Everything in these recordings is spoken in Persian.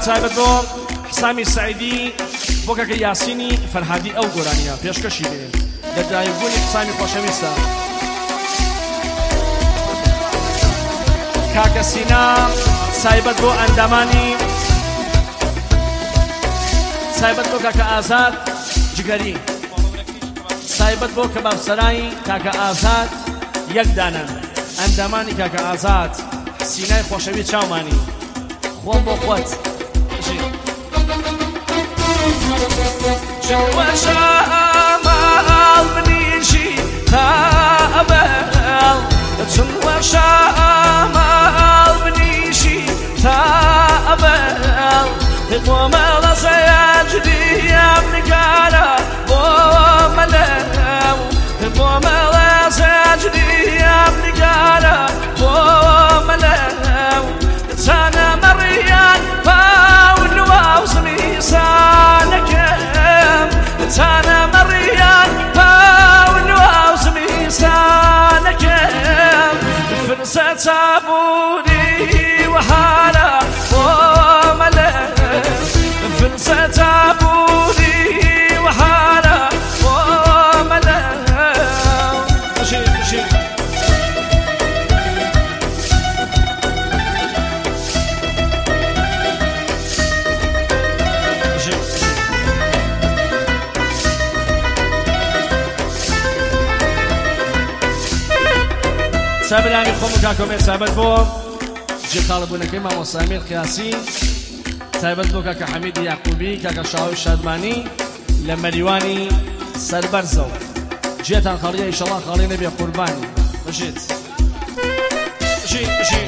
تایبەت بۆ حسامی سعیدی بۆ کاکە یاسینی فەرهادی ئەو گۆرانیە پێشکەشی بێ لە دایکبوونی حسامی خۆشەویستە کاکە سینا تایبەت بۆ ئەندامانی تایبەت بۆ کاکە ئازاد جگەری تایبەت بۆ کەبابسەرایی کاکە ئازاد یەک دانە ئەندامانی کاکە ئازاد سینای خۆشەوی چاومانی خۆم بۆ خۆت وەشاماڵ بنیشی تابەڵ چون وەشاماڵ بنیشی تابەڵ بۆ مەڵە سەیاجریم نگارە بۆ مەلەو بۆ مەڵە سەیاجریم نگارە بۆ مەلەو چانە مەڕیان باون واو زمیسانەکەم چانە مەڕیان باون واو زمیسانەکەم فرسە چابوونی وەهارە بۆ مەلەو فرسە چابوونی وەهارە بۆ مەلەو سابرانی خۆم و کاکۆمێ تایبەت بۆ جێخاڵبوونەکەی مامۆستا ئەمیر قیاسی تایبەت بۆ کاکە حەمیدی یاقوبی کاکە شاوی شادمانی لە مەریوانی سەربەرزە و جێتان خاڵیە ئیشەڵڵا خاڵی نەبێ قوربانی بژیت بژیت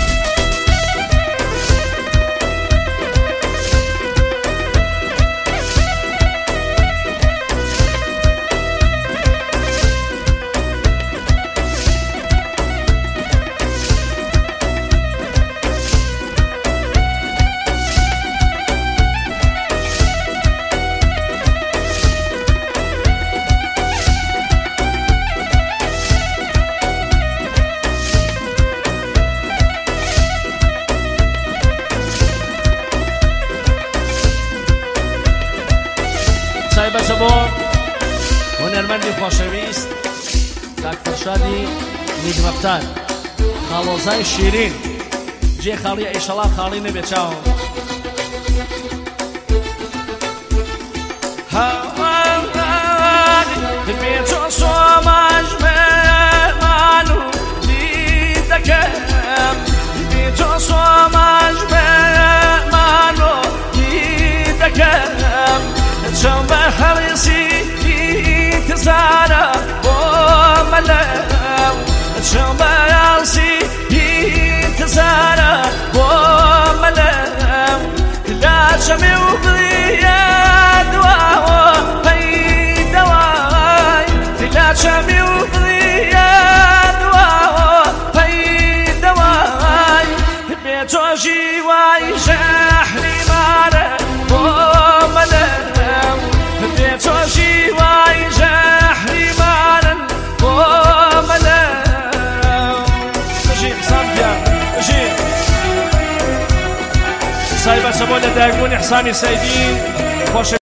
تایبەتە بۆ هونەرمەندی خۆشەویست کاک فەرشادی نیگڕەفتار خاڵۆزای شیرین جێ خاڵیە ئیشەڵڵا خاڵی نەبێ چاوم هەواری بێ تۆ سۆماژ مێمان و دیدەکەم بێ تۆ سۆماژ مێمان و دیدەکەم چەند بە هەڵیسی تزانە بۆ مەلەو چەند بە هەڵیسی تزانە بۆ مەلەو لاچەمێ و بڵیە دواوە پەیدەوای لاچەمێ و بڵیە دواوە پەیدەوای بێ تۆ ژیوای ژەحری مارە بۆ مەلەو بێ تۆ ژیوای ژەحری مارن بۆ مەلەو بژی سامپیان بژی تایبەتە بۆ لە دایکبوونی حسامی سەیدی خۆش